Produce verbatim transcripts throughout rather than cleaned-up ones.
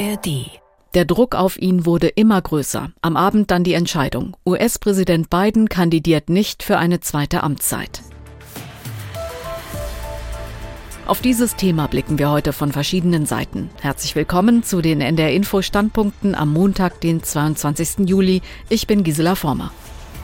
A R D. Der Druck auf ihn wurde immer größer. Am Abend dann die Entscheidung. U S-Präsident Biden kandidiert nicht für eine zweite Amtszeit. Auf dieses Thema blicken wir heute von verschiedenen Seiten. Herzlich willkommen zu den N D R-Info-Standpunkten am Montag, den zweiundzwanzigsten Juli. Ich bin Gisela Former.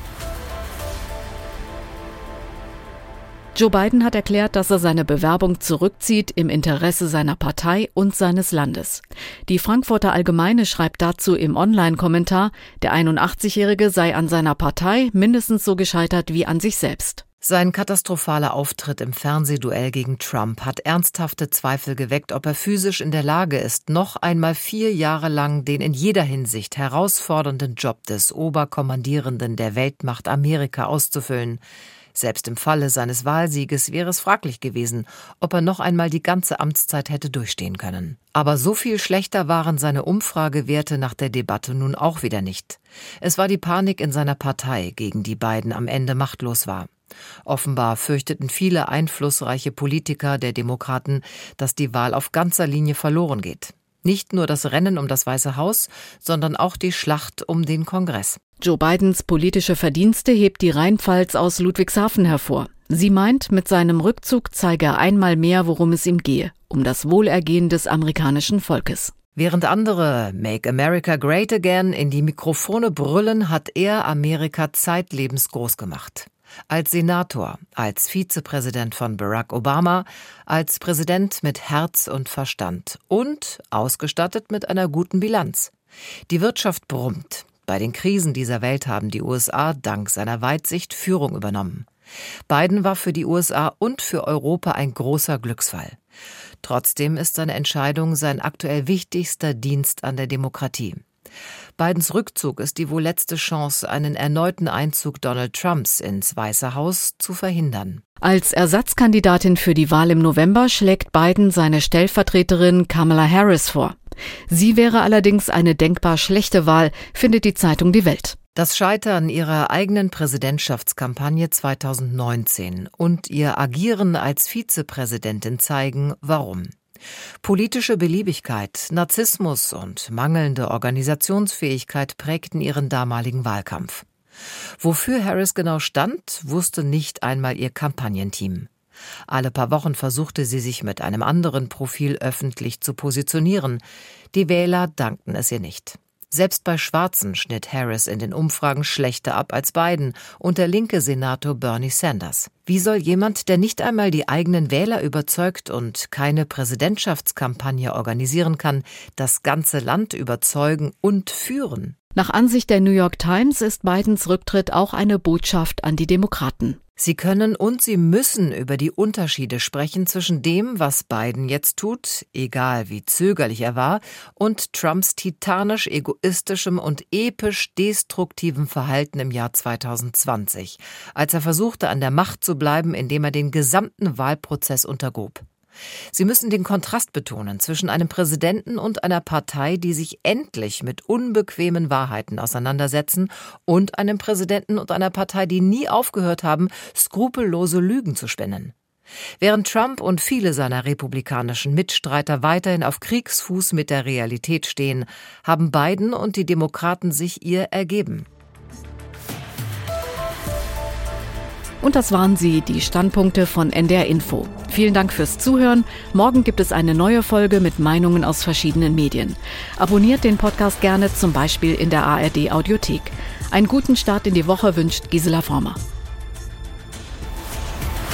Joe Biden hat erklärt, dass er seine Bewerbung zurückzieht im Interesse seiner Partei und seines Landes. Die Frankfurter Allgemeine schreibt dazu im Online-Kommentar, der einundachtzigjährige sei an seiner Partei mindestens so gescheitert wie an sich selbst. Sein katastrophaler Auftritt im Fernsehduell gegen Trump hat ernsthafte Zweifel geweckt, ob er physisch in der Lage ist, noch einmal vier Jahre lang den in jeder Hinsicht herausfordernden Job des Oberkommandierenden der Weltmacht Amerika auszufüllen. Selbst im Falle seines Wahlsieges wäre es fraglich gewesen, ob er noch einmal die ganze Amtszeit hätte durchstehen können. Aber so viel schlechter waren seine Umfragewerte nach der Debatte nun auch wieder nicht. Es war die Panik in seiner Partei, gegen die Biden am Ende machtlos war. Offenbar fürchteten viele einflussreiche Politiker der Demokraten, dass die Wahl auf ganzer Linie verloren geht. Nicht nur das Rennen um das Weiße Haus, sondern auch die Schlacht um den Kongress. Joe Bidens politische Verdienste hebt die Rheinpfalz aus Ludwigshafen hervor. Sie meint, mit seinem Rückzug zeige er einmal mehr, worum es ihm gehe, um das Wohlergehen des amerikanischen Volkes. Während andere Make America Great Again in die Mikrofone brüllen, hat er Amerika zeitlebens groß gemacht. Als Senator, als Vizepräsident von Barack Obama, als Präsident mit Herz und Verstand und ausgestattet mit einer guten Bilanz. Die Wirtschaft brummt. Bei den Krisen dieser Welt haben die U S A dank seiner Weitsicht Führung übernommen. Biden war für die U S A und für Europa ein großer Glücksfall. Trotzdem ist seine Entscheidung sein aktuell wichtigster Dienst an der Demokratie. Bidens Rückzug ist die wohl letzte Chance, einen erneuten Einzug Donald Trumps ins Weiße Haus zu verhindern. Als Ersatzkandidatin für die Wahl im November schlägt Biden seine Stellvertreterin Kamala Harris vor. Sie wäre allerdings eine denkbar schlechte Wahl, findet die Zeitung Die Welt. Das Scheitern ihrer eigenen Präsidentschaftskampagne zweitausendneunzehn und ihr Agieren als Vizepräsidentin zeigen, warum. Politische Beliebigkeit, Narzissmus und mangelnde Organisationsfähigkeit prägten ihren damaligen Wahlkampf. Wofür Harris genau stand, wusste nicht einmal ihr Kampagnenteam. Alle paar Wochen versuchte sie sich mit einem anderen Profil öffentlich zu positionieren. Die Wähler dankten es ihr nicht. Selbst bei Schwarzen schnitt Harris in den Umfragen schlechter ab als Biden und der linke Senator Bernie Sanders. Wie soll jemand, der nicht einmal die eigenen Wähler überzeugt und keine Präsidentschaftskampagne organisieren kann, das ganze Land überzeugen und führen? Nach Ansicht der New York Times ist Bidens Rücktritt auch eine Botschaft an die Demokraten. Sie können und sie müssen über die Unterschiede sprechen zwischen dem, was Biden jetzt tut, egal wie zögerlich er war, und Trumps titanisch egoistischem und episch destruktivem Verhalten im Jahr zweitausendzwanzig, als er versuchte, an der Macht zu bleiben, indem er den gesamten Wahlprozess untergrub. Sie müssen den Kontrast betonen zwischen einem Präsidenten und einer Partei, die sich endlich mit unbequemen Wahrheiten auseinandersetzen, und einem Präsidenten und einer Partei, die nie aufgehört haben, skrupellose Lügen zu spinnen. Während Trump und viele seiner republikanischen Mitstreiter weiterhin auf Kriegsfuß mit der Realität stehen, haben Biden und die Demokraten sich ihr ergeben. Und das waren sie, die Standpunkte von N D R Info. Vielen Dank fürs Zuhören. Morgen gibt es eine neue Folge mit Meinungen aus verschiedenen Medien. Abonniert den Podcast gerne, zum Beispiel in der A R D Audiothek. Einen guten Start in die Woche wünscht Gisela Former.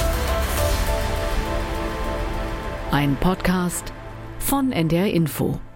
Ein Podcast von N D R Info.